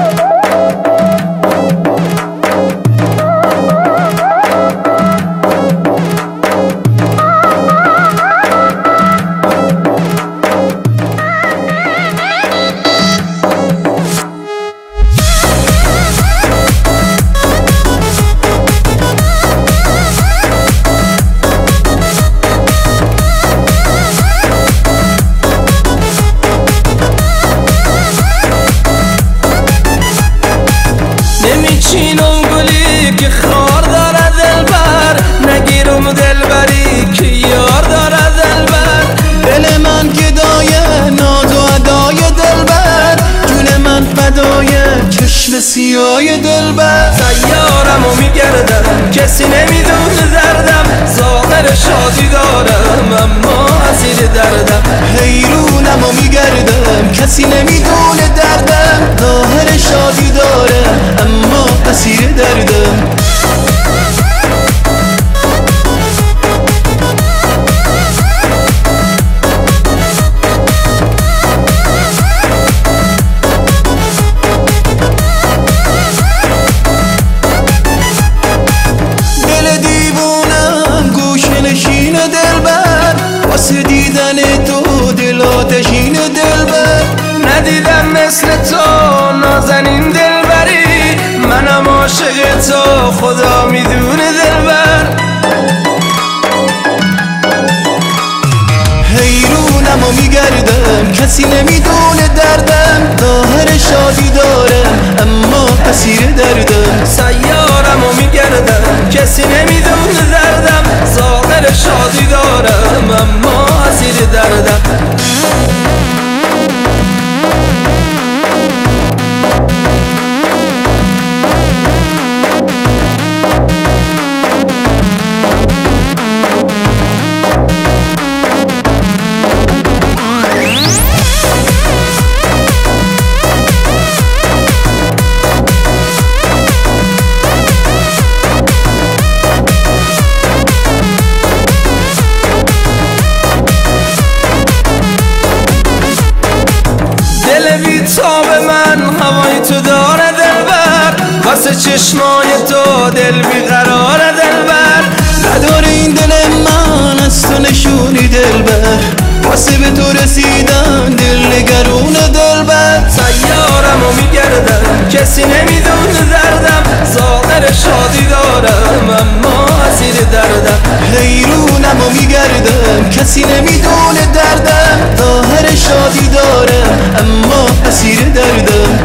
نمیچینم گلی که خار داره دلبر، نگیرم دلبری که یار داره دلبر. دل من گدای ناز و ادای دلبر، جون من فدای چشم سیای دلبر. سیارمو میگردم کسی نمیدونه دردم، ظاهر شادی دارم اما اسیر دردم. حیرونمو میگردم کسی نمیدونه دردم، ظاهر شادی دارم اما اسیر دردم. دل دیوونم گوشه نشین دلبر، واسه دیدن تو دل آتشین دلبر. ندیدم مثل تو نازنین دلبری، منم عاشق تو خدا میدونه دلبر. حیرونم و میگردم کسی نمیدونه دردم، ظاهر شادی دارم اما اسیر دردم. سیارم و میگردم کسی نمیدونه دردم، ظاهر شادی دارم اما اسیر دردم. تاب من هوای تو داره دلبر، واسه چشمای تو دل بیقرار دلبر. نداره این دل من از تو نشونی دلبر، واسه به تو رسیدن دل نگرون دلبر. سیارمو میگردم کسی نمیدونه دردم، ظاهر شادی دارم اما اسیر دردم. حیرونمو میگردم کسی نمیدونه دردم، ظاهر شادی دارم اما اسیر دردم.